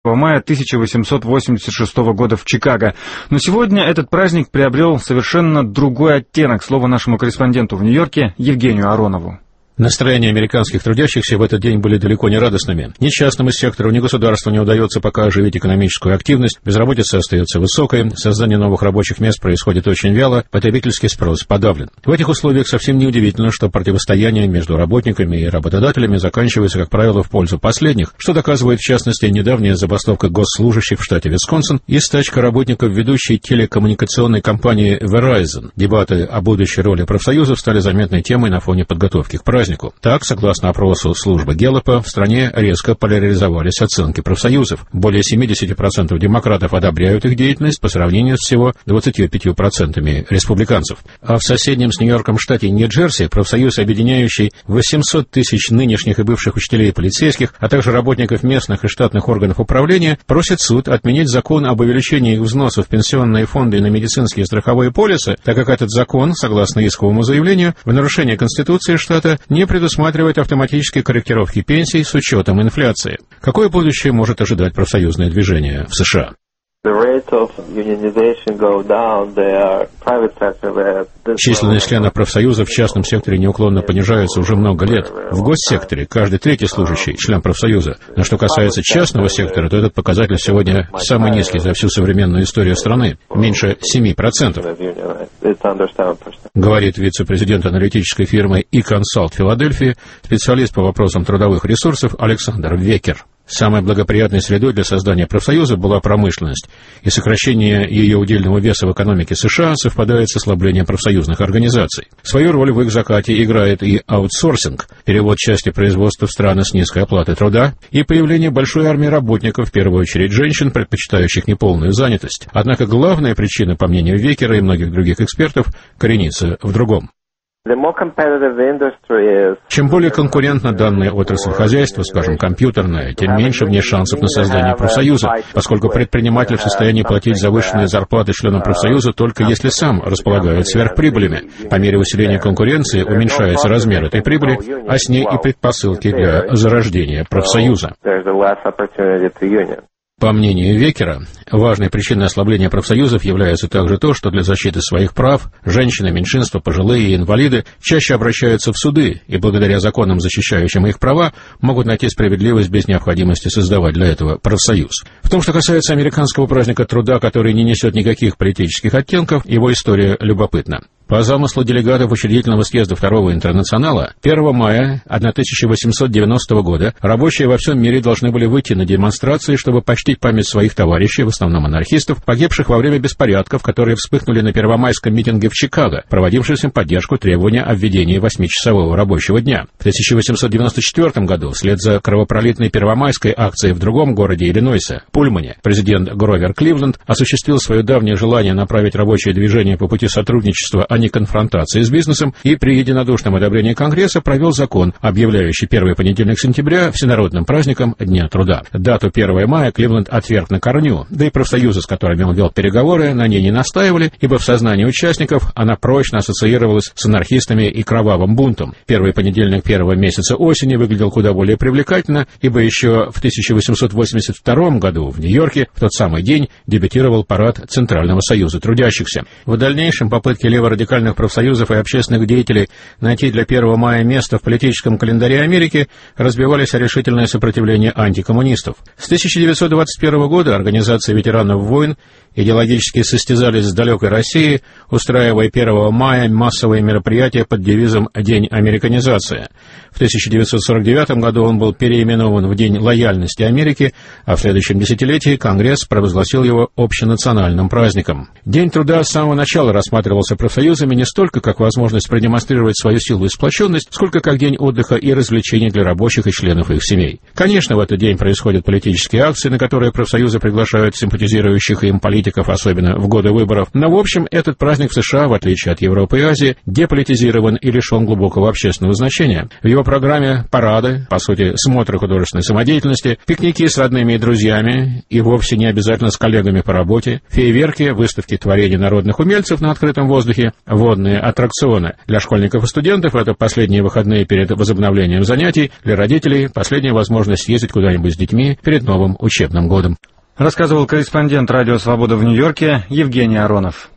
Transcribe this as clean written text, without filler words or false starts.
мая 1886 года в Чикаго. Но сегодня этот праздник приобрел совершенно другой оттенок. Слово нашему корреспонденту в Нью-Йорке Евгению Аронову. Настроения американских трудящихся в этот день были далеко не радостными. Ни частному сектору, ни государству не удается пока оживить экономическую активность, безработица остается высокой, создание новых рабочих мест происходит очень вяло, потребительский спрос подавлен. В этих условиях совсем неудивительно, что противостояние между работниками и работодателями заканчивается, как правило, в пользу последних, что доказывает, в частности, недавняя забастовка госслужащих в штате Висконсин и стачка работников ведущей телекоммуникационной компании Verizon. Дебаты о будущей роли профсоюзов стали заметной темой на фоне подготовки к празднику. Так, согласно опросу службы Гэллопа, в стране резко поляризовались оценки профсоюзов. Более 70% демократов одобряют их деятельность по сравнению с всего 25% республиканцев. А в соседнем с Нью-Йорком штате Нью-Джерси профсоюз, объединяющий 800 тысяч нынешних и бывших учителей и полицейских, а также работников местных и штатных органов управления, просит суд отменить закон об увеличении взносов в пенсионные фонды и на медицинские страховые полисы, так как этот закон, согласно исковому заявлению, в нарушение Конституции штата не предусматривает автоматической корректировки пенсий с учетом инфляции. Какое будущее может ожидать профсоюзное движение в США? Численность членов профсоюзов в частном секторе неуклонно понижается уже много лет. В госсекторе каждый третий служащий – член профсоюза. Но что касается частного сектора, то этот показатель сегодня самый низкий за всю современную историю страны – меньше 7%. Говорит вице-президент аналитической фирмы «И-Консалт» Филадельфии, специалист по вопросам трудовых ресурсов Александр Векер. Самой благоприятной средой для создания профсоюза была промышленность, и сокращение ее удельного веса в экономике США совпадает с ослаблением профсоюзных организаций. Свою роль в их закате играет и аутсорсинг, перевод части производства в страны с низкой оплатой труда, и появление большой армии работников, в первую очередь женщин, предпочитающих неполную занятость. Однако главная причина, по мнению Векера и многих других экспертов, коренится в другом. Чем более конкурентна данная отрасль хозяйства, скажем, компьютерная, тем меньше в ней шансов на создание профсоюза, поскольку предприниматель в состоянии платить завышенные зарплаты членам профсоюза только если сам располагает сверхприбылями. По мере усиления конкуренции уменьшается размер этой прибыли, а с ней и предпосылки для зарождения профсоюза. По мнению Векера, важной причиной ослабления профсоюзов является также то, что для защиты своих прав женщины, меньшинства, пожилые и инвалиды чаще обращаются в суды и благодаря законам, защищающим их права, могут найти справедливость без необходимости создавать для этого профсоюз. В том, что касается американского праздника труда, который не несет никаких политических оттенков, его история любопытна. По замыслу делегатов Учредительного съезда Второго интернационала, 1 мая 1890 года рабочие во всем мире должны были выйти на демонстрации, чтобы почтить память своих товарищей, в основном анархистов, погибших во время беспорядков, которые вспыхнули на первомайском митинге в Чикаго, проводившемся в поддержку требования о введении 8-часового рабочего дня. В 1894 году, вслед за кровопролитной первомайской акцией в другом городе Иллинойса, Пульмане, президент Гровер Кливленд осуществил свое давнее желание направить рабочее движение по пути сотрудничества, а не конфронтации с бизнесом, и при единодушном одобрении Конгресса провел закон, объявляющий первый понедельник сентября всенародным праздником Дня труда. Дату 1 мая Кливленд отверг на корню, да и профсоюзы, с которыми он вел переговоры, на ней не настаивали, ибо в сознании участников она прочно ассоциировалась с анархистами и кровавым бунтом. Первый понедельник первого месяца осени выглядел куда более привлекательно, ибо еще в 1882 году в Нью-Йорке в тот самый день дебютировал парад Центрального союза трудящихся. В дальнейшем попытки леворадикальных профсоюзов и общественных деятелей найти для 1 мая место в политическом календаре Америки разбивались о решительное сопротивление антикоммунистов. С 1921 года организации ветеранов войн идеологически состязались с далекой Россией, устраивая 1 мая массовые мероприятия под девизом «День американизации». В 1949 году он был переименован в День лояльности Америки, а в следующем десятилетии Конгресс провозгласил его общенациональным праздником. День труда с самого начала рассматривался профсоюзами не столько как возможность продемонстрировать свою силу и сплоченность, сколько как день отдыха и развлечений для рабочих и членов их семей. Конечно, в этот день происходят политические акции, на которые профсоюзы приглашают симпатизирующих им политиков, особенно в годы выборов. Но, в общем, этот праздник в США, в отличие от Европы и Азии, деполитизирован и лишен глубокого общественного значения. В его программе парады, по сути, смотры художественной самодеятельности, пикники с родными и друзьями, друзьями и вовсе не обязательно с коллегами по работе, фейерверки, выставки творений народных умельцев на открытом воздухе, водные аттракционы. Для школьников и студентов это последние выходные перед возобновлением занятий, для родителей последняя возможность съездить куда-нибудь с детьми перед новым учебным годом. Рассказывал корреспондент «Радио Свобода» в Нью-Йорке Евгений Аронов.